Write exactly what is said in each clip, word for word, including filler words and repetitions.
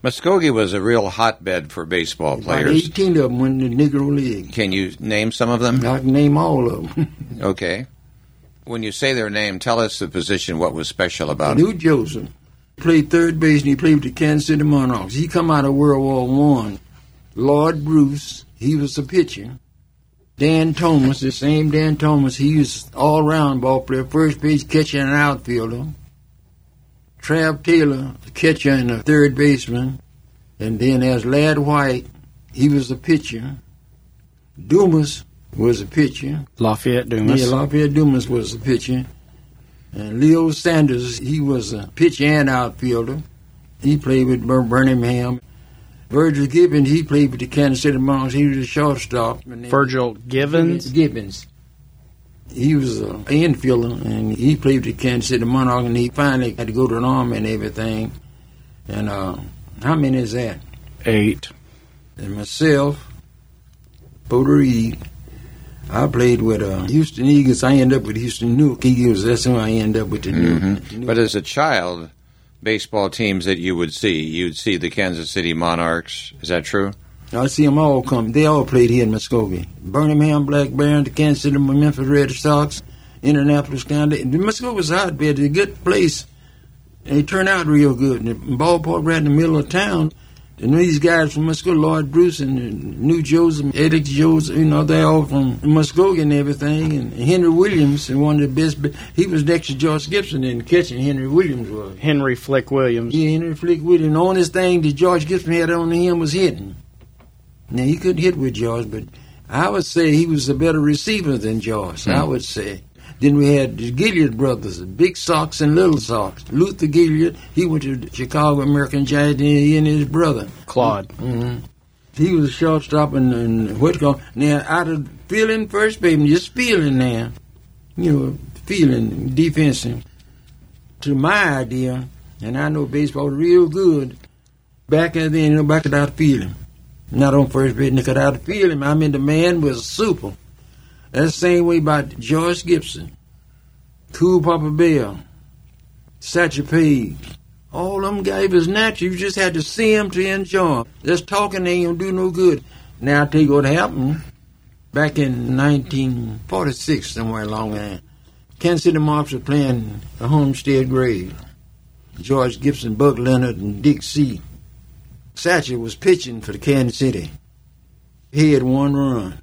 Muskogee was a real hotbed for baseball players. About eighteen of them went in the Negro League. Can you name some of them? I can name all of them. Okay. When you say their name, tell us the position, what was special about Lou it. Joseph played third base, and he played with the Kansas City Monarchs. He come out of World War One. Lloyd Bruce, he was the pitcher. Dan Thomas, the same Dan Thomas, he was all-around ball player, first base catcher and outfielder. Trav Taylor, the catcher and the third baseman. And then there's Ladd White, he was the pitcher. Dumas was a pitcher. Lafayette Dumas. Yeah, Lafayette Dumas was a pitcher. And Leo Sanders, he was a pitcher and outfielder. He played with Birmingham. Virgil Gibbons, he played with the Kansas City Monarchs. He was a shortstop. Virgil Givens? Gibbons. He was an infielder, and he played with the Kansas City Monarchs, and he finally had to go to an army and everything. And uh, how many is that? Eight. And myself, Puerto Rico. I played with uh, Houston Eagles. I ended up with Houston Nuke Eagles. That's who I ended up with the Mm-hmm. Nuke. But as a child, baseball teams that you would see, you'd see the Kansas City Monarchs. Is that true? I see them all come. They all played here in Muskogee. Birmingham Black Barons, the Kansas City Memphis Red Sox, Indianapolis County. The Muskogee was a hotbed. It's a good place. And it turned out real good. And the ballpark right in the middle of town. And these guys from Muskogee, Lloyd Bruce and New Joseph, Eric Joseph, you know, they're all from Muskogee and everything. And Henry Williams, and one of the best, he was next to George Gibson in catching. Henry Williams was. Henry Flick Williams. Yeah, Henry Flick Williams. The only thing that George Gibson had on him was hitting. Now, he couldn't hit with George, but I would say he was a better receiver than George, mm. I would say. Then we had the Gilliard brothers, Big Sox and Little Sox. Luther Gilliard, he went to the Chicago American Giants, he and his brother. Claude. Mm-hmm. He was a shortstop and, and what you call, now out of fielding first baseman, just fielding now. You know, fielding, defensive. To my idea, and I know baseball real good, back then, you know, back out fielding. Not on first base, because out fielding, I mean, the man was super. That's the same way about George Gibson, Cool Papa Bell, Satchel Paige. All them guys was natural. You just had to see them to enjoy them. Just talking ain't gonna do no good. Now I'll tell you what happened. Back in nineteen forty-six, somewhere along there, Kansas City Monarchs were playing the Homestead Grave. George Gibson, Buck Leonard, and Dick C. Satchel was pitching for the Kansas City. He had one run.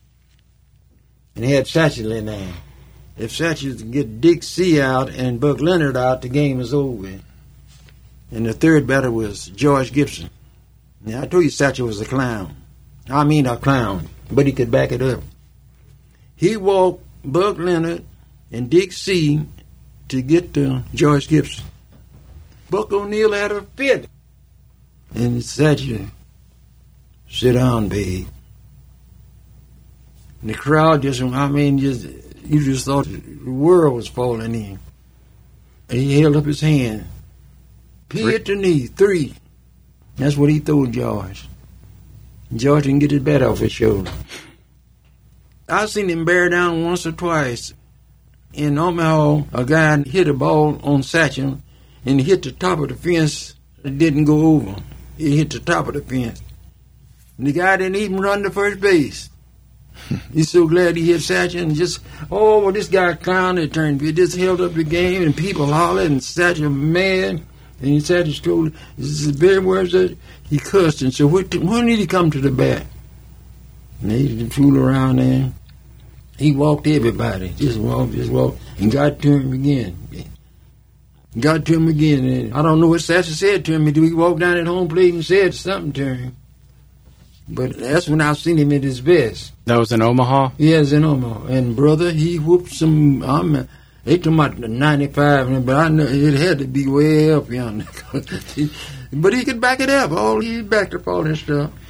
And he had Satchel in there. If Satchel could get Dick C out and Buck Leonard out, the game was over. And the third batter was George Gibson. Now, I told you Satchel was a clown. I mean a clown, but he could back it up. He walked Buck Leonard and Dick C to get to George Gibson. Buck O'Neill had a fit. And Satchel, sit down, babe. And the crowd just, I mean, just you just thought the world was falling in. And he held up his hand. He hit the knee, three. That's what he told George. George didn't get his bat off his shoulder. I've seen him bear down once or twice. In Omaha, a guy hit a ball on Satchel and he hit the top of the fence. It didn't go over. He hit the top of the fence. And the guy didn't even run to first base. He's so glad he hit Satchel and just, oh, well, this guy clown it turned. He just held up the game and people hollered and Satchel mad. And he Satchel told, this is the very words that he cussed. And so when did he come to the bat? And they didn't fool around there. He walked everybody. Just walked, just walked, and got to him again. Got to him again. And I don't know what Satchel said to him. He walked down at home plate and said something to him. But that's when I've seen him at his best. That was in Omaha? Yes, in Omaha. And, brother, he whooped some, I'm, they talking about ninety-five, but I know it had to be way up yonder. But he could back it up. All He backed up all that stuff.